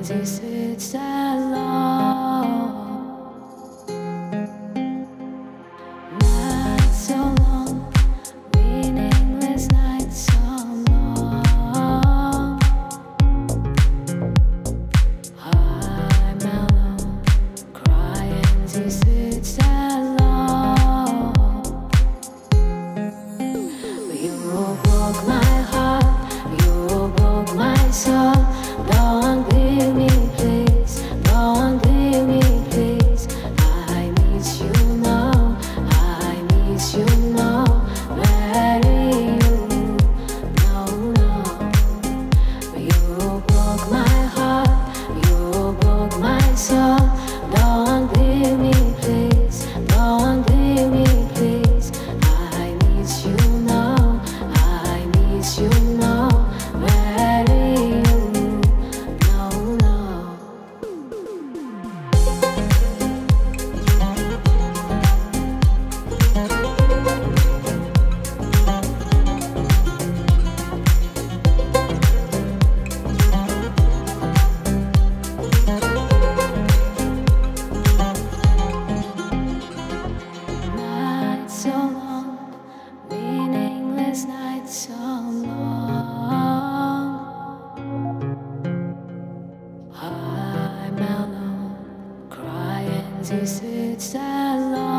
This is the love. Night so long, meaningless night so long. I'm alone, crying. This is the love. You broke my heart, you broke my soul. Don't leave me, please. Don't leave me, please. I miss you now. I miss you now. Where are you? No, no. You broke my heart. You broke my soul. Don't leave me, please. Don't leave me, please. I miss you now. I miss you now. Where are you? Night so long, meaningless night so long. I'm alone, crying. This is the love.